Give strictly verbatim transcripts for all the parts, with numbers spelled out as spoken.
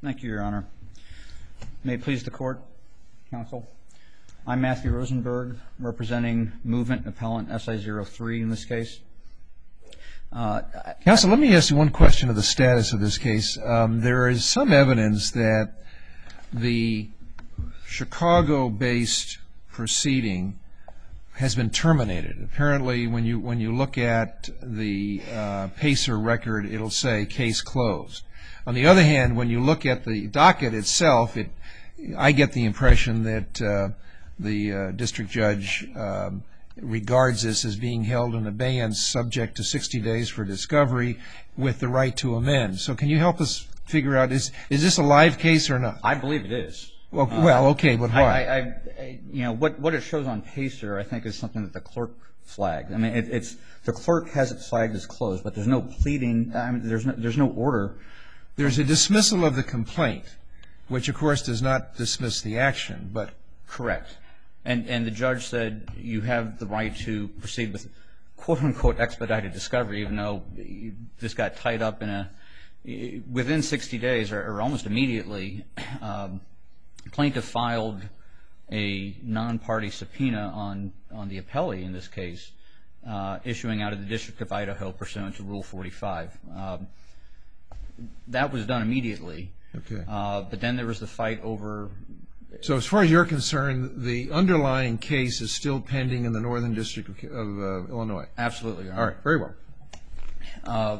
Thank you, Your Honor. May it please the Court, Counsel. I'm Matthew Rosenberg, representing Movement Appellant S I zero three in this case. Uh, Counsel, let me ask you one question of the status of this case. Um, there is some evidence that the Chicago-based proceeding has been terminated. Apparently, when you when you look at the uh, PACER record, it'll say case closed. On the other hand, when you look at the docket itself, it I get the impression that uh, the uh, district judge um, regards this as being held in abeyance, subject to sixty days for discovery, with the right to amend. So, can you help us figure out is is this a live case or not? I believe it is. Well, uh, well, okay, but why? I, I, I, you know, what what it shows on PACER, I think, is something that the clerk flagged. I mean, it, it's the clerk has it flagged as closed, but there's no pleading. I mean, there's no there's no order. There's a dismissal of the complaint, which of course does not dismiss the action, but correct. And and the judge said you have the right to proceed with quote unquote expedited discovery, even though this got tied up in a within sixty days or, or almost immediately. Um, plaintiff filed a non-party subpoena on on the appellee in this case, uh, issuing out of the District of Idaho pursuant to Rule forty-five. Um, that was done immediately. Okay. Uh, but then there was the fight over. So as far as you're concerned, the underlying case is still pending in the Northern District of, of uh, Illinois? Absolutely, Your Honor. All right, very well. Uh,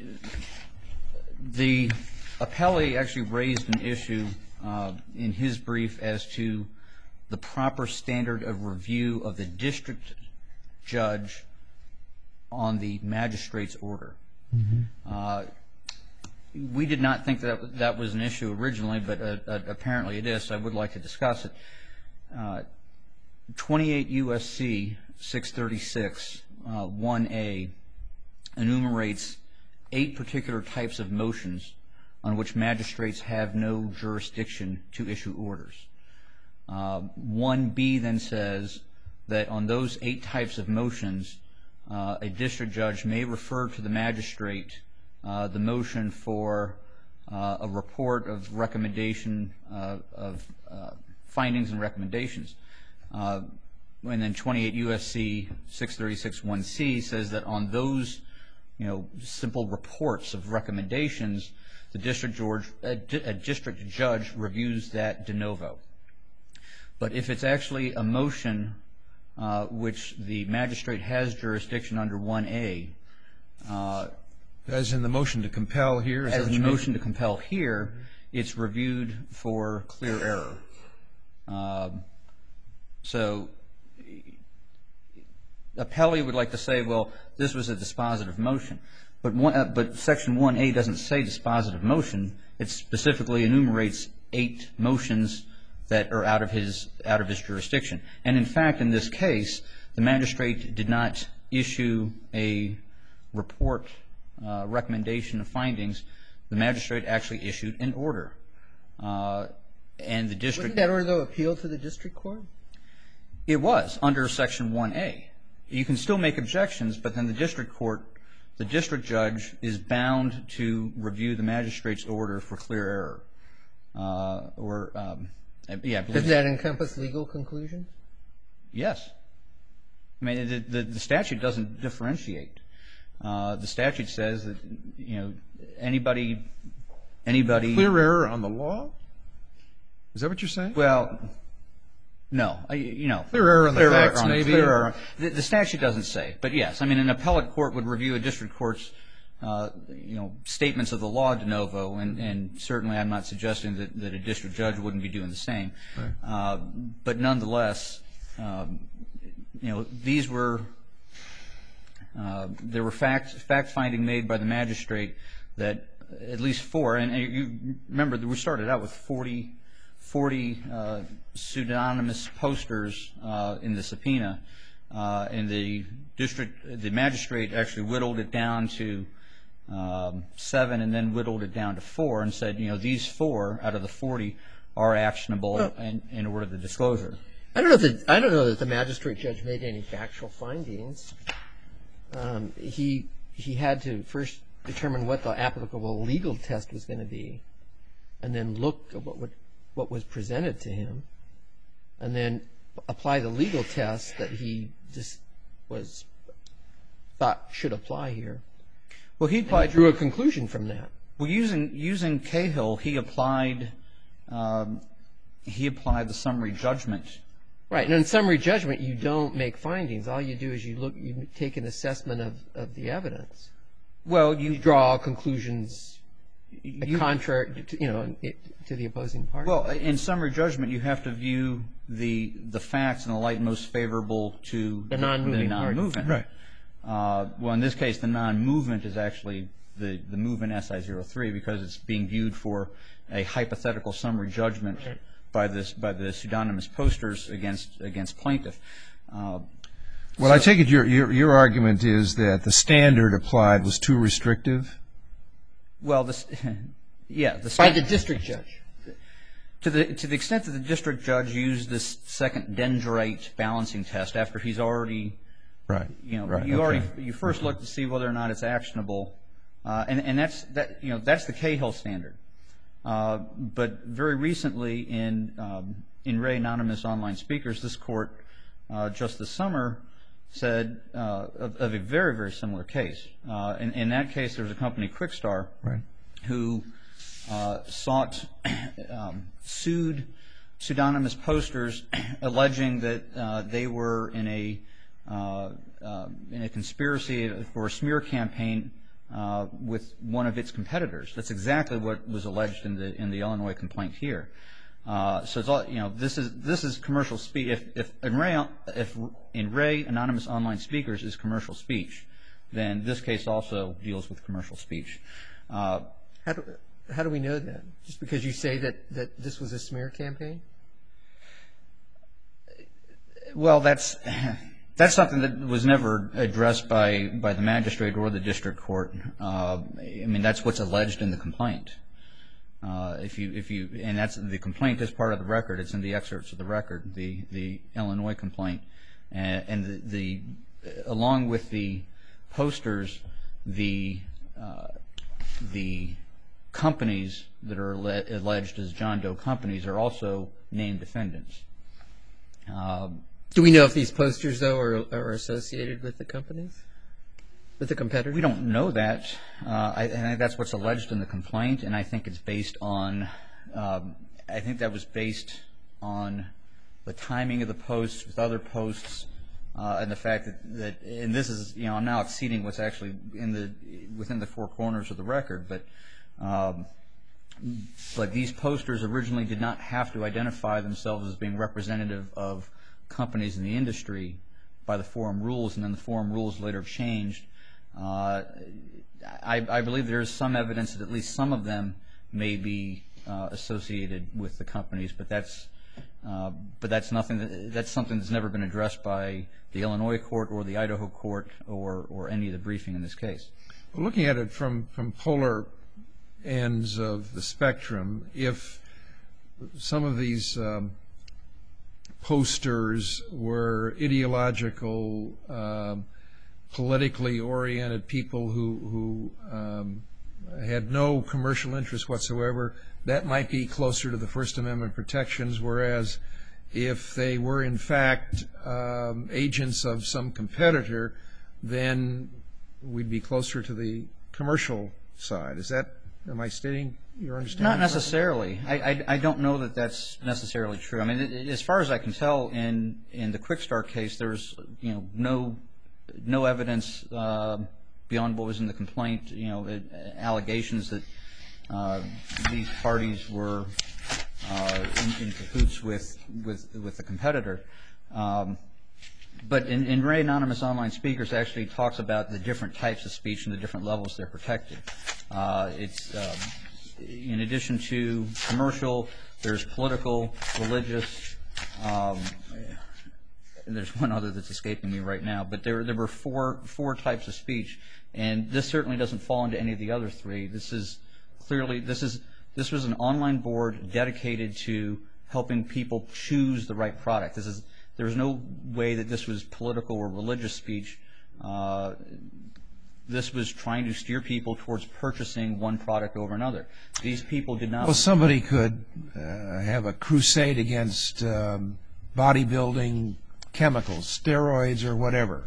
the appellee actually raised an issue uh, in his brief as to the proper standard of review of the district judge on the magistrate's order. Mm-hmm. uh, We did not think that that was an issue originally, but uh, uh, apparently it is, so I would like to discuss it. Uh, twenty-eight U S C six thirty-six uh, one A enumerates eight particular types of motions on which magistrates have no jurisdiction to issue orders. Uh, one B then says that on those eight types of motions, uh, a district judge may refer to the magistrate Uh, the motion for uh, a report of recommendation uh, of uh, findings and recommendations. Uh, and then twenty-eight U S C six thirty-six one C says that on those, you know, simple reports of recommendations, the district judge, a, a district judge reviews that de novo. But if it's actually a motion uh, which the magistrate has jurisdiction under one A, uh, as in the motion to compel here? As in the motion to compel here, it's reviewed for clear error. Um, so, appellee would like to say, well, this was a dispositive motion. But, one, uh, but Section one A doesn't say dispositive motion. It specifically enumerates eight motions that are out of his, out of his jurisdiction. And in fact, in this case, the magistrate did not issue a report Uh, recommendation of findings. The magistrate actually issued an order, uh, and the district. Wasn't that order though appealed to the district court? It was under Section one A. You can still make objections, but then the district court, the district judge, is bound to review the magistrate's order for clear error. Uh, or um, yeah. Does that encompass legal conclusions? Yes. I mean, the, the, the statute doesn't differentiate. Uh, the statute says that, you know, anybody, anybody. Clear error on the law? Is that what you're saying? Well, no. I, you know. Clear error on the facts, on maybe. Clear error. The, the statute doesn't say, but yes. I mean, an appellate court would review a district court's, uh, you know, statements of the law de novo, and, and certainly I'm not suggesting that, that a district judge wouldn't be doing the same. Right. Uh, but nonetheless, um, you know, these were. Uh, there were fact fact finding made by the magistrate that at least four, and you remember that we started out with forty, forty uh, pseudonymous posters uh, in the subpoena, uh, and the district, the magistrate actually whittled it down to um, seven, and then whittled it down to four, and said, you know, these four out of the forty are actionable well, in, in order to disclosure. I don't know that I don't know that the magistrate judge made any factual findings. Um, he he had to first determine what the applicable legal test was going to be, and then look at what would, what was presented to him, and then apply the legal test that he just was thought should apply here. Well, he And he applied. drew a conclusion from that. Well, using using Cahill, he applied um, he applied the summary judgment. Right, and in summary judgment, you don't make findings. All you do is you look, you take an assessment of, of the evidence. Well, You you draw conclusions you, contrary, to, you know, to the opposing party. well in summary judgment, you have to view the the facts in the light most favorable to The non-moving the party. non-movement. Right. Uh, well, in this case, the non-movement is actually the the movement S I zero three because it's being viewed for a hypothetical summary judgment. Right. by this by the pseudonymous posters against against plaintiff. Uh, Well, so, I take it your, your your argument is that the standard applied was too restrictive? well, this, yeah, the By the district judge. to the to the extent that the district judge used this second dendrite balancing test after he's already, Right. you know, Right, you okay. already you first look to see whether or not it's actionable, uh, and and that's that you know that's the Cahill standard. Uh, but very recently in um, in Ray Anonymous Online Speakers, this court uh, just this summer said uh, of, of a very very similar case. Uh, in, in that case, there was a company, Quickstar, Right. who uh, sought um, sued pseudonymous posters, alleging that uh, they were in a uh, uh, in a conspiracy for a smear campaign uh, with one of its competitors. That's exactly what was alleged in the in the Illinois complaint here. Uh, so it's all, you know, this is this is commercial speech. If if in Ray if in Ray Anonymous Online Speakers is commercial speech, then this case also deals with commercial speech. Uh, How do, how do we know that? Just because you say that, that this was a smear campaign? Well, that's that's something that was never addressed by, by the magistrate or the district court. Uh, I mean, that's what's alleged in the complaint. Uh, if you if you and that's the complaint is part of the record. It's in the excerpts of the record, the the Illinois complaint, and, and the, the along with the posters, the uh, the companies that are alleged as John Doe companies are also named defendants. Um, Do we know if these posters, though, are, are associated with the companies? With the competitors? We don't know that. Uh, I, I think that's what's alleged in the complaint, and I think it's based on, um, I think that was based on the timing of the posts with other posts, uh, and the fact that, that, and this is, you know, I'm now exceeding what's actually in the, within the four corners of the record, but, um, but these posters originally did not have to identify themselves as being representative of companies in the industry by the forum rules, and then the forum rules later changed. Uh, I, I believe there is some evidence that at least some of them may be uh, associated with the companies, but that's uh, but that's nothing. That, that's something that's never been addressed by the Illinois court or the Idaho court or or any of the briefing in this case. Well, looking at it from from polar ends of the spectrum, if some of these um, posters were ideological, um, politically oriented people who, who um, had no commercial interest whatsoever, that might be closer to the First Amendment protections, whereas if they were in fact um, agents of some competitor, then we'd be closer to the commercial side. Is that, am I stating your understanding? Not necessarily. I, I, I don't know that that's necessarily true. I mean, it, as far as I can tell, in in the Quickstar case, there's you know no no evidence uh, beyond what was in the complaint. You know, it, allegations that uh, these parties were uh, in, in cahoots with with with the competitor. Um, But in, in Ray Anonymous Online Speakers actually talks about the different types of speech and the different levels they're protected. Uh, it's um, in addition to commercial, there's political, religious, um, and there's one other that's escaping me right now. But there there were four four types of speech, and this certainly doesn't fall into any of the other three. This is clearly this is this was an online board dedicated to helping people choose the right product. This is There's no way that this was political or religious speech. Uh, this was trying to steer people towards purchasing one product over another. These people did not... Well, somebody could uh, have a crusade against um, bodybuilding chemicals, steroids or whatever,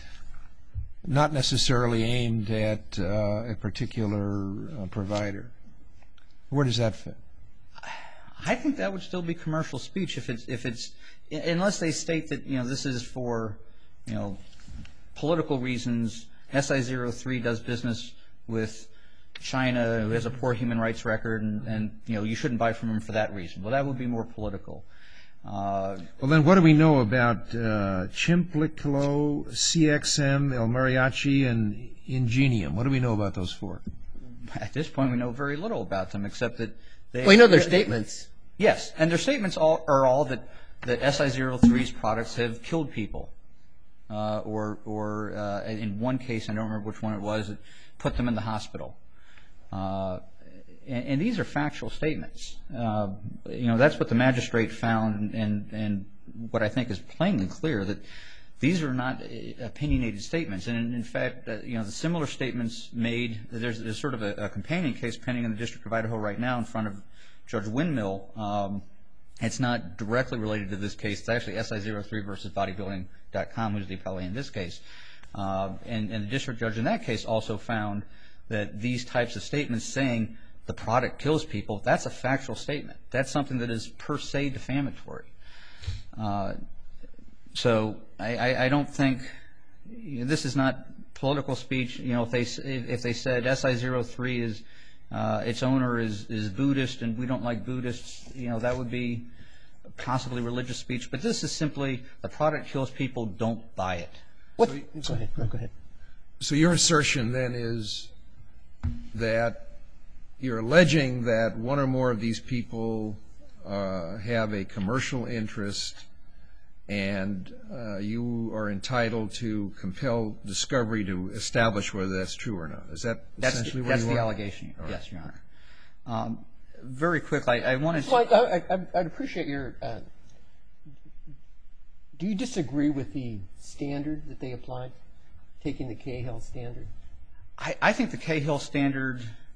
not necessarily aimed at uh, a particular uh, provider. Where does that fit? I think that would still be commercial speech if it's if it's unless they state that, you know, this is for, you know, political reasons. S I zero three does business with China, who has a poor human rights record, and, and you know, you shouldn't buy from them for that reason. Well, that would be more political. Uh, well, then what do we know about uh, Chimpliclo, C X M, El Mariachi, and Ingenium? What do we know about those four? At this point, we know very little about them, except that they... We know their statements. Yes, and their statements all, are all that, that S I zero three's products have killed people. Uh, or or uh, in one case, I don't remember which one it was, it put them in the hospital. Uh, and, and these are factual statements. Uh, you know, that's what the magistrate found, and, and what I think is plainly clear, that these are not opinionated statements. And in, in fact, uh, you know, the similar statements made, there's, there's sort of a, a companion case pending in the District of Idaho right now in front of Judge Windmill. Um, it's not directly related to this case. It's actually S I zero three versus bodybuilding dot com, who's the appellee in this case. Uh, and, and the district judge in that case also found that these types of statements saying the product kills people, that's a factual statement. That's something that is per se defamatory. Uh, so I, I, I don't think, you know, this is not political speech. You know, if they if they said S I zero three is uh, its owner is is Buddhist and we don't like Buddhists, you know, that would be possibly religious speech. But this is simply the product kills people, don't buy it. What? So, go ahead. No, go ahead. So your assertion then is that you're alleging that one or more of these people uh, have a commercial interest, and uh, you are entitled to compel discovery to establish whether that's true or not. Is that that's essentially the, what that's you the want? allegation? Right. Yes, Your Honor. Um, very quickly, I, I wanted to... Well, I, I, I'd appreciate your... Uh, do you disagree with the standard that they applied, taking the Cahill standard? I, I think the Cahill standard,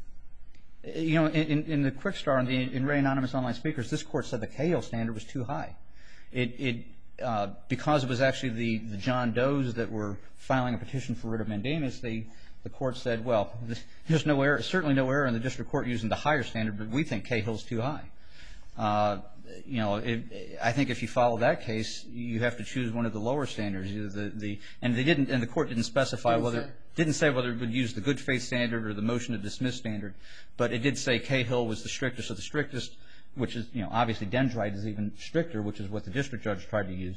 you know, in, in the Quick Start, in, the, in Ray Anonymous Online Speakers, this court said the Cahill standard was too high. It, it uh, because it was actually the, the John Does that were filing a petition for writ of mandamus, they, the court said, well, there's no error, certainly no error in the district court using the higher standard, but we think Cahill's too high. Uh, you know, it, I think if you follow that case, you have to choose one of the lower standards. Either the, the and they didn't, and the court didn't specify Didn't whether say. didn't say whether it would use the good faith standard or the motion to dismiss standard, but it did say Cahill was the strictest of the strictest, which is, you know, obviously Dendrite is even stricter, which is what the district judge tried to use.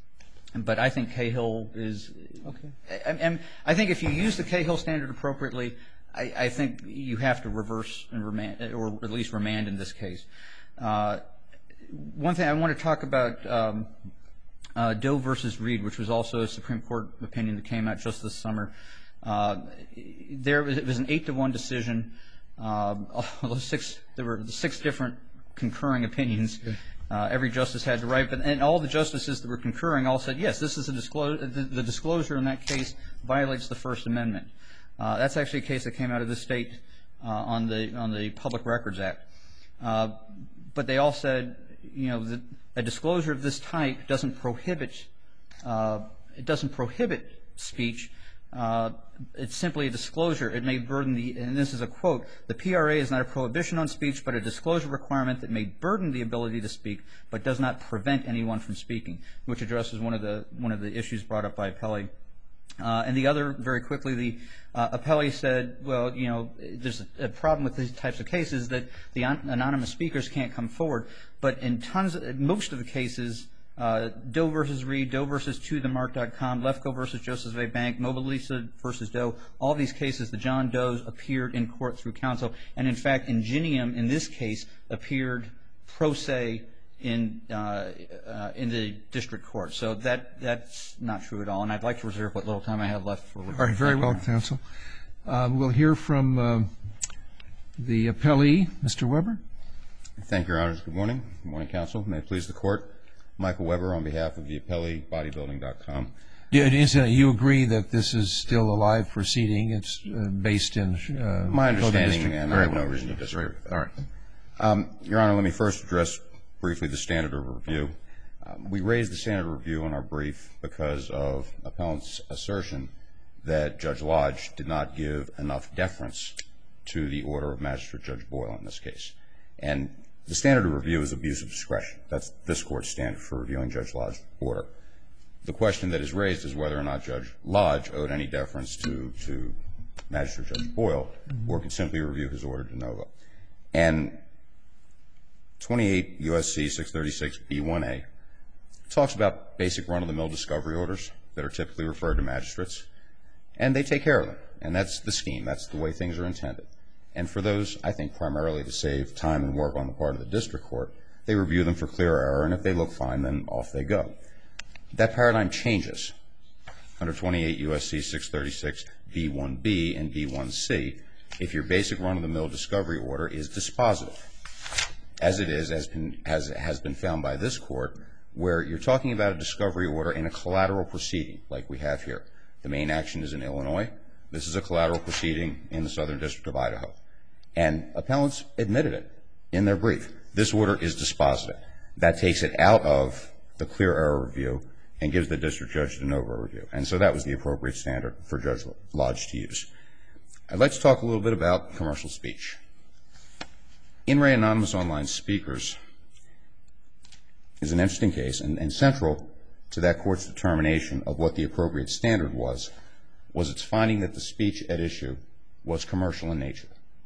But I think Cahill is okay. And, and I think if you use the Cahill standard appropriately, I, I think you have to reverse and remand, or at least remand in this case. Uh, one thing I want to talk about, um, uh, Doe versus Reed, which was also a Supreme Court opinion that came out just this summer. Uh, there was, it was an eight to one decision. Um, six, there were six different concurring opinions. Okay. Uh, every justice had to write, but and all the justices that were concurring all said, yes, this is a disclosure. The, the disclosure in that case violates the First Amendment. Uh, that's actually a case that came out of this state uh, on the on the Public Records Act. Uh, but they all said, you know, that a disclosure of this type doesn't prohibit uh, it doesn't prohibit speech. Uh, it's simply a disclosure. It may burden the, and this is a quote, the P R A is not a prohibition on speech, but a disclosure requirement that may burden the ability to speak, but does not prevent anyone from speaking, which addresses one of the one of the issues brought up by Appelli. Uh, and the other, very quickly, the uh, Appelli said, well, you know, there's a, a problem with these types of cases that the an anonymous speakers can't come forward, but in tons, of, most of the cases, Uh, Doe versus Reed, Doe versus to the mark dot com, Lefko versus Joseph A. Bank, Mobilisa versus Doe, all these cases, the John Does appeared in court through counsel. And in fact, Ingenium, in this case, appeared pro se in, uh, uh, in the district court. So that, that's not true at all. And I'd like to reserve what little time I have left for rebuttal. All right, very well, counsel. Um, we'll hear from uh, the appellee, Mister Weber. Thank you, Your Honors. Good morning. Good morning, counsel. May it please the court. Michael Weber on behalf of the appellee, bodybuilding dot com. Yeah, incidentally, you agree that this is still a live proceeding? It's uh, based in uh, My understanding, District. and I have no reason to disagree with that. All right. Um, Your Honor, let me first address briefly the standard of review. Um, we raised the standard of review in our brief because of appellant's assertion that Judge Lodge did not give enough deference to the order of Magistrate Judge Boyle in this case. And the standard of review is abuse of discretion. That's this Court's standard for reviewing Judge Lodge's order. The question that is raised is whether or not Judge Lodge owed any deference to, to Magistrate Judge Boyle, mm-hmm. or could simply review his order de novo. And twenty-eight U S C six thirty-six B one A talks about basic run-of-the-mill discovery orders that are typically referred to magistrates, and they take care of them. And that's the scheme. That's the way things are intended. And for those, I think, primarily to save time and work on the part of the district court, they review them for clear error, and if they look fine, then off they go. That paradigm changes under twenty-eight U S C six thirty-six B one B and B one C if your basic run-of-the-mill discovery order is dispositive, as it is, as, been, as has been found by this Court, where you're talking about a discovery order in a collateral proceeding like we have here. The main action is in Illinois. This is a collateral proceeding in the Southern District of Idaho. And appellants admitted it in their brief. This order is dispositive. That takes it out of the clear error review and gives the district judge de novo review. And so that was the appropriate standard for Judge Lodge to use. I'd like to talk a little bit about commercial speech. In re Anonymous Online Speakers is an interesting case, and, and central to that court's determination of what the appropriate standard was, was its finding that the speech at issue was commercial in nature.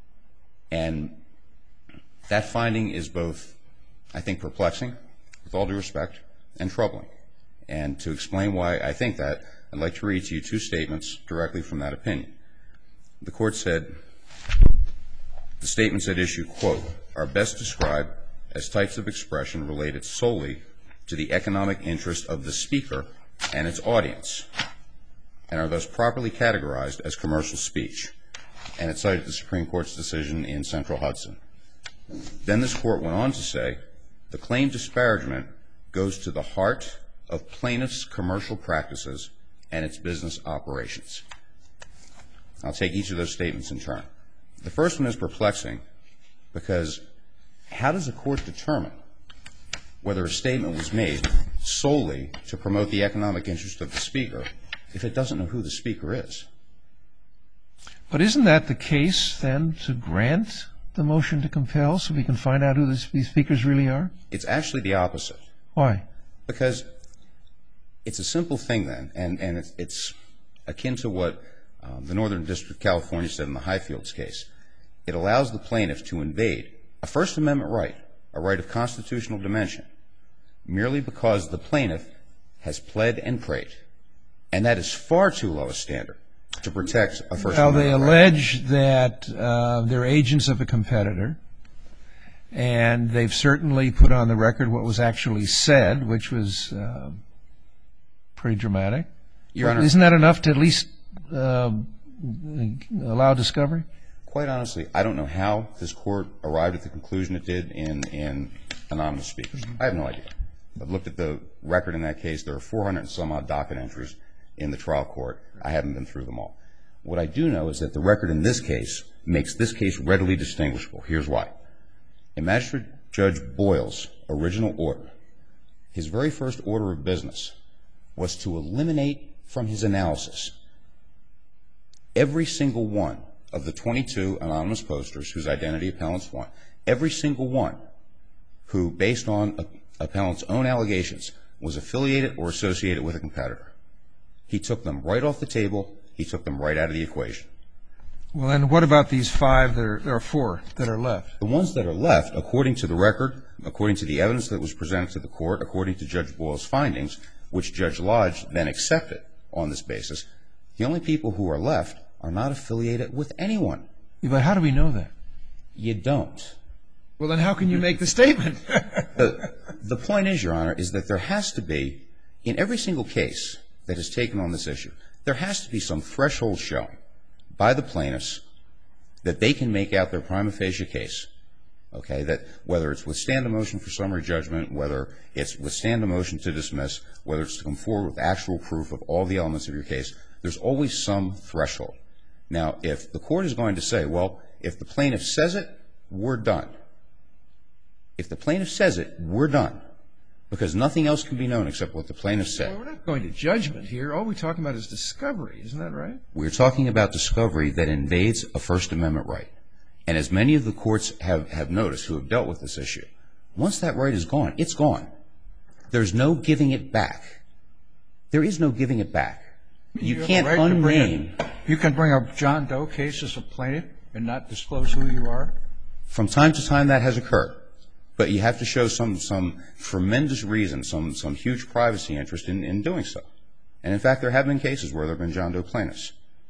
And that finding is both, I think, perplexing, with all due respect, and troubling. And to explain why I think that, I'd like to read to you two statements directly from that opinion. The court said, the statements at issue, quote, are best described as types of expression related solely to the economic interest of the speaker and its audience, and are thus properly categorized as commercial speech. And it cited the Supreme Court's decision in Central Hudson. Then this court went on to say, the claim disparagement goes to the heart of plaintiff's commercial practices and its business operations. I'll take each of those statements in turn. The first one is perplexing because how does a court determine whether a statement was made solely to promote the economic interest of the speaker if it doesn't know who the speaker is? But isn't that the case, then, to grant the motion to compel so we can find out who the speakers really are? It's actually the opposite. Why? Because it's a simple thing, then, and, and it's, it's akin to what um, the Northern District of California said in the Highfields case. It allows the plaintiff to invade a First Amendment right, a right of constitutional dimension, merely because the plaintiff has pled and prayed. And that is far too low a standard to protect a First well, Amendment right. Well, they allege that uh, they're agents of a competitor, and they've certainly put on the record what was actually said, which was uh, pretty dramatic. Your Honor, isn't that enough to at least uh, allow discovery? Quite honestly, I don't know how this court arrived at the conclusion it did in, in Anonymous Speakers. Mm-hmm. I have no idea. I've looked at the record in that case. There are four hundred and some odd docket entries in the trial court. I haven't been through them all. What I do know is that the record in this case makes this case readily distinguishable. Here's why. In Magistrate Judge Boyle's original order, his very first order of business was to eliminate from his analysis every single one of the twenty-two anonymous posters whose identity appellants want, every single one who, based on a, appellant's own allegations, was affiliated or associated with a competitor. He took them right off the table. He took them right out of the equation. Well, then what about these five, that are, there are four that are left? The ones that are left, according to the record, according to the evidence that was presented to the court, according to Judge Boyle's findings, which Judge Lodge then accepted on this basis, the only people who are left are not affiliated with anyone. Yeah, but how do we know that? You don't. Well, then how can you make the statement? the, the point is, Your Honor, is that there has to be, in every single case that is taken on this issue, there has to be some threshold showing by the plaintiffs that they can make out their prima facie case okay, that whether it's withstand a motion for summary judgment, whether it's withstand a motion to dismiss, whether it's to come forward with actual proof of all the elements of your case, there's always some threshold. Now, if the court is going to say, well, if the plaintiff says it, we're done. If the plaintiff says it, we're done, because nothing else can be known except what the plaintiff said. Well, we're not going to judgment here. All we're talking about is discovery. Isn't that right? We're talking about discovery that invades a First Amendment right. And as many of the courts have, have noticed who have dealt with this issue, once that right is gone, it's gone. There's no giving it back. There is no giving it back. You, you can't unmain. You can bring a John Doe case as a plaintiff and not disclose who you are? From time to time that has occurred. But you have to show some, some tremendous reason, some, some huge privacy interest in, in doing so. And, in fact, there have been cases where there have been John Doe plaintiffs.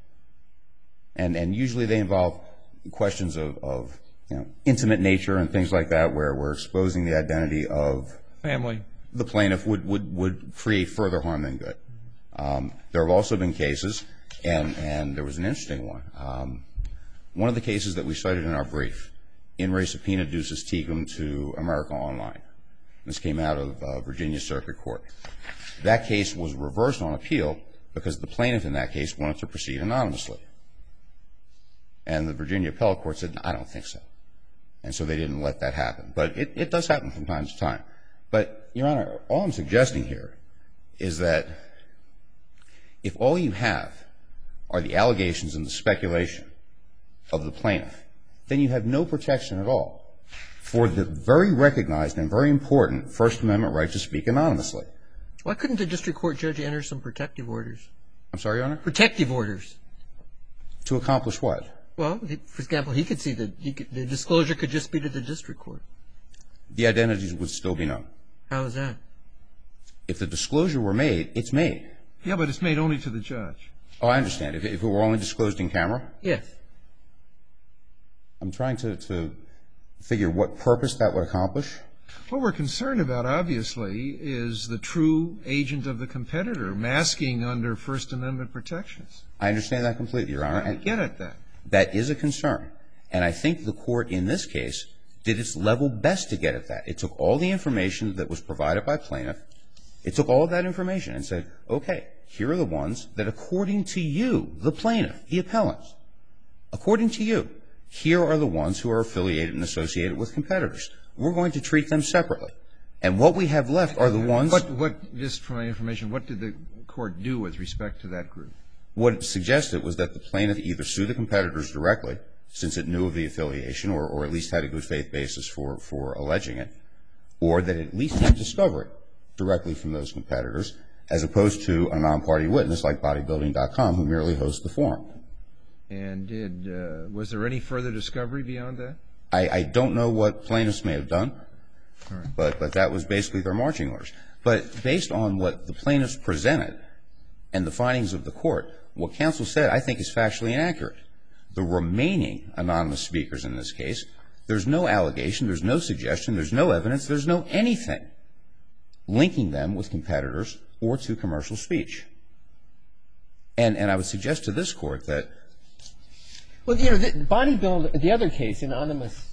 And, and usually they involve questions of, of you know, intimate nature and things like that, where we're exposing the identity of family. The plaintiff would, would, would create further harm than good. Um, there have also been cases, and, and there was an interesting one. Um, one of the cases that we cited in our brief, in re subpoena ducis tecum to America Online. This came out of uh, Virginia Circuit Court. That case was reversed on appeal because the plaintiff in that case wanted to proceed anonymously. And the Virginia Appellate Court said, I don't think so. And so they didn't let that happen. But it, it does happen from time to time. But, Your Honor, all I'm suggesting here is that if all you have are the allegations and the speculation of the plaintiff, then you have no protection at all for the very recognized and very important First Amendment right to speak anonymously. Why couldn't the district court judge enter some protective orders? I'm sorry, Your Honor? Protective orders. To accomplish what? Well, for example, he could see that he could, the disclosure could just be to the district court. The identities would still be known. How is that? If the disclosure were made, it's made. Yeah, but it's made only to the judge. Oh, I understand. If, if it were only disclosed in camera? Yes. I'm trying to, to figure what purpose that would accomplish. What we're concerned about, obviously, is the true agent of the competitor masking under First Amendment protections. I understand that completely, Your Honor. I get at that. That is a concern. And I think the court in this case did its level best to get at that. It took all the information that was provided by plaintiff. It took all of that information and said, okay, here are the ones that according to you, the plaintiff, the appellants, according to you, here are the ones who are affiliated and associated with competitors. We're going to treat them separately. And what we have left are the ones. What, what, just for my information, what did the court do with respect to that group? What it suggested was that the plaintiff either sue the competitors directly, since it knew of the affiliation, or, or at least had a good faith basis for, for alleging it, or that it at least have discovered directly from those competitors, as opposed to a non-party witness like bodybuilding dot com who merely hosts the forum. And did, uh, was there any further discovery beyond that? I, I don't know what plaintiffs may have done, All right. but, but that was basically their marching orders. But based on what the plaintiffs presented and the findings of the court, what counsel said I think is factually inaccurate. The remaining anonymous speakers in this case, there's no allegation, there's no suggestion, there's no evidence, there's no anything linking them with competitors or to commercial speech. And, and I would suggest to this court that. Well, you know, the bodybuilder, the other case, anonymous,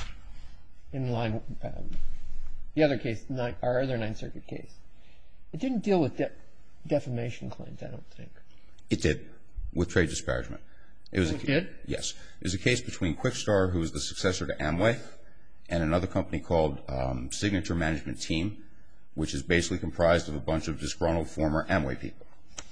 in line, um, the other case, our other Ninth Circuit case, it didn't deal with de- defamation claims, I don't think. It did, with trade disparagement. It was oh, a, it did? Yes. It was a case between Quickstar, who was the successor to Amway, and another company called um, Signature Management Team, which is basically comprised of a bunch of disgruntled former Amway people.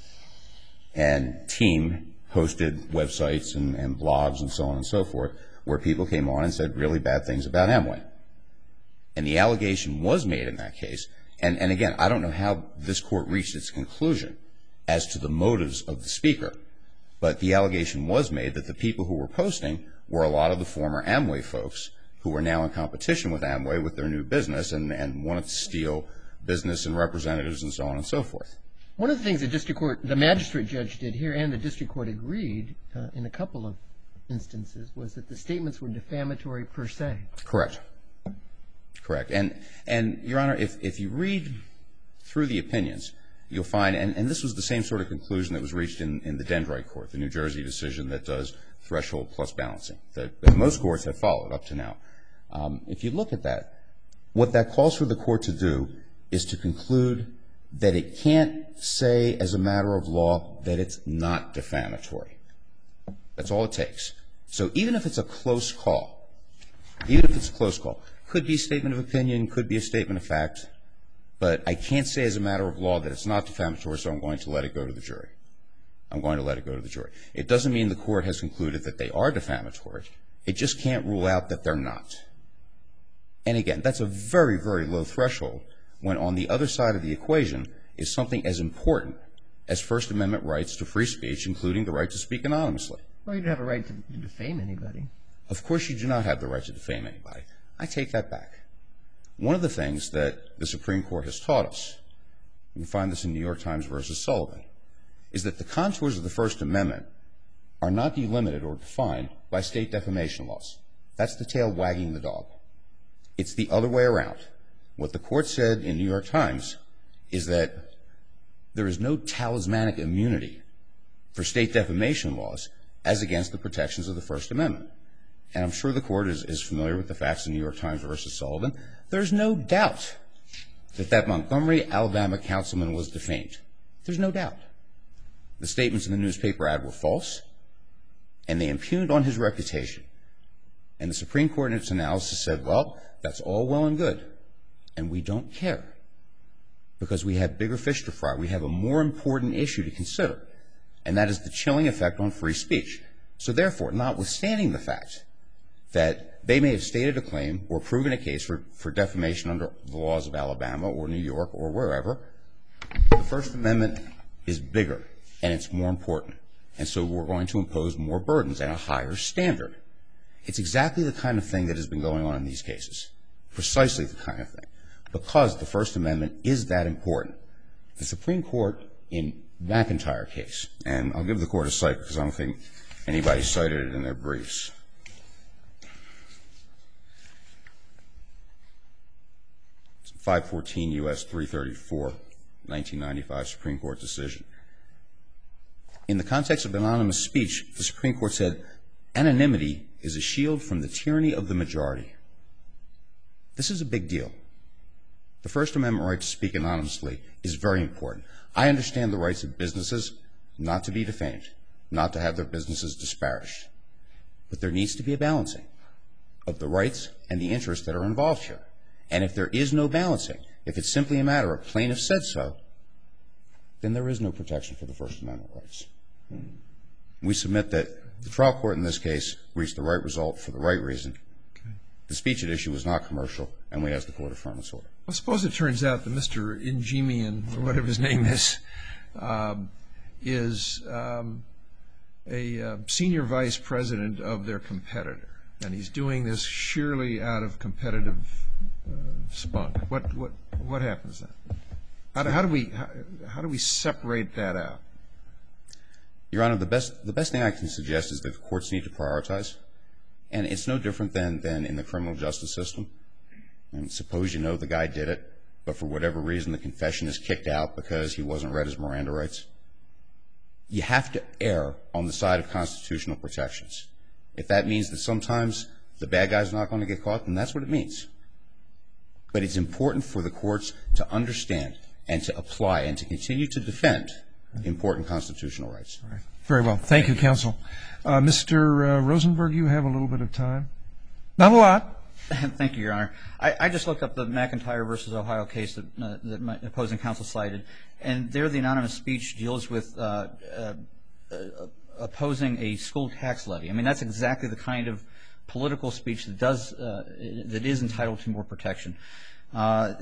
And Team hosted websites and, and blogs and so on and so forth, where people came on and said really bad things about Amway. And the allegation was made in that case. And, and again, I don't know how this court reached its conclusion as to the motives of the speaker, but the allegation was made that the people who were posting were a lot of the former Amway folks who were now in competition with Amway with their new business and, and wanted to steal business and representatives and so on and so forth. One of the things the district court, the magistrate judge did here, and the district court agreed uh, in a couple of instances, was that the statements were defamatory per se. Correct. Correct. And, and Your Honor, if, if you read through the opinions, you'll find, and, and this was the same sort of conclusion that was reached in, in the Dendrite Court, the New Jersey decision that does threshold plus balancing, that, that most courts have followed up to now. Um, if you look at that, what that calls for the court to do is to conclude that it can't say as a matter of law that it's not defamatory. That's all it takes. So even if it's a close call, even if it's a close call, could be a statement of opinion, could be a statement of fact, but I can't say as a matter of law that it's not defamatory, so I'm going to let it go to the jury. I'm going to let it go to the jury. It doesn't mean the court has concluded that they are defamatory. It just can't rule out that they're not. And again, that's a very, very low threshold when on the other side of the equation is something as important as First Amendment rights to free speech, including the right to speak anonymously. Well, you don't have a right to defame anybody. Of course you do not have the right to defame anybody. I take that back. One of the things that the Supreme Court has taught us, you can find this in New York Times versus Sullivan, is that the contours of the First Amendment are not delimited or defined by state defamation laws. That's the tail wagging the dog. It's the other way around. What the court said in New York Times is that there is no talismanic immunity for state defamation laws as against the protections of the First Amendment. And I'm sure the court is, is familiar with the facts in New York Times versus Sullivan. There's no doubt that that Montgomery, Alabama councilman was defamed. There's no doubt. The statements in the newspaper ad were false, and they impugned on his reputation. And the Supreme Court in its analysis said, well, that's all well and good, and we don't care because we have bigger fish to fry. We have a more important issue to consider, and that is the chilling effect on free speech. So therefore, notwithstanding the fact that they may have stated a claim or proven a case for, for defamation under the laws of Alabama or New York or wherever, the First Amendment is bigger and it's more important. And so we're going to impose more burdens and a higher standard. It's exactly the kind of thing that has been going on in these cases, precisely the kind of thing, because the First Amendment is that important. The Supreme Court in McIntyre case, and I'll give the court a cite because I don't think anybody cited it in their briefs. It's five fourteen U S three thirty-four, nineteen ninety-five Supreme Court decision. In the context of anonymous speech, the Supreme Court said, anonymity is a shield from the tyranny of the majority. This is a big deal. The First Amendment right to speak anonymously is very important. I understand the rights of businesses not to be defamed, not to have their businesses disparaged. But there needs to be a balancing of the rights and the interests that are involved here. And if there is no balancing, if it's simply a matter of plaintiff said so, then there is no protection for the First Amendment rights. We submit that the trial court in this case reached the right result for the right reason. Okay. The speech at issue was not commercial, and we ask the court to affirm its order. Well, suppose it turns out that Mister Ingemian, or whatever his name is, um, is um, a uh, senior vice president of their competitor, and he's doing this sheerly out of competitive uh, spunk. What what what happens then? How do, how do we how, how do we separate that out? Your Honor, the best the best thing I can suggest is that the courts need to prioritize, and it's no different than than in the criminal justice system. And suppose you know the guy did it, but for whatever reason the confession is kicked out because he wasn't read his Miranda rights. You have to err on the side of constitutional protections. If that means that sometimes the bad guy's not going to get caught, then that's what it means. But it's important for the courts to understand and to apply and to continue to defend important constitutional rights. All right. Very well. Thank you, counsel. Uh, Mister Uh, Rosenberg, you have a little bit of time. Not a lot. Thank you, Your Honor. I, I just looked up the McIntyre versus Ohio case that, uh, that my opposing counsel cited, and there the anonymous speech deals with uh, uh, uh, opposing a school tax levy. I mean, that's exactly the kind of political speech that does uh, that is entitled to more protection. Uh,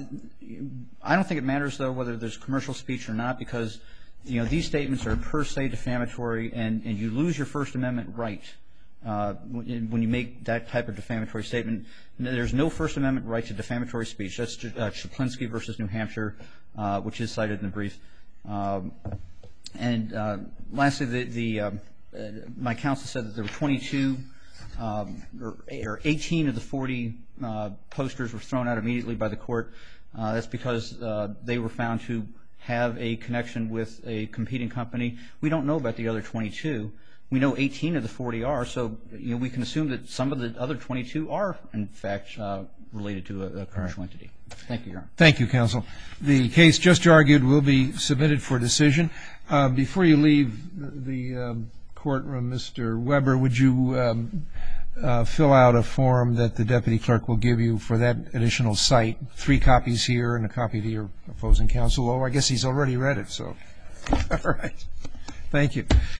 I don't think it matters, though, whether there's commercial speech or not, because you know these statements are per se defamatory, and, and you lose your First Amendment right uh, when, when you make that type of defamatory statement. There's no First Amendment right to defamatory speech. That's uh, Chaplinsky versus New Hampshire, uh, which is cited in the brief. Um, and uh, lastly, the, the uh, uh, my counsel said that there were twenty-two um, or, or eighteen of the forty uh, posters were thrown out immediately by the court. Uh, that's because uh, they were found to have a connection with a competing company. We don't know about the other twenty-two. We know eighteen of the forty are, so you know we can assume that some of the other twenty-two are, in fact, uh, related to a, a commercial entity. Thank you, Your Honor. Thank you, counsel. The case just argued will be submitted for decision. Uh, before you leave the um, courtroom, Mister Weber, would you um, uh, fill out a form that the deputy clerk will give you for that additional cite? Three copies here and a copy to your opposing counsel. Oh, I guess he's already read it, so. All right. Thank you.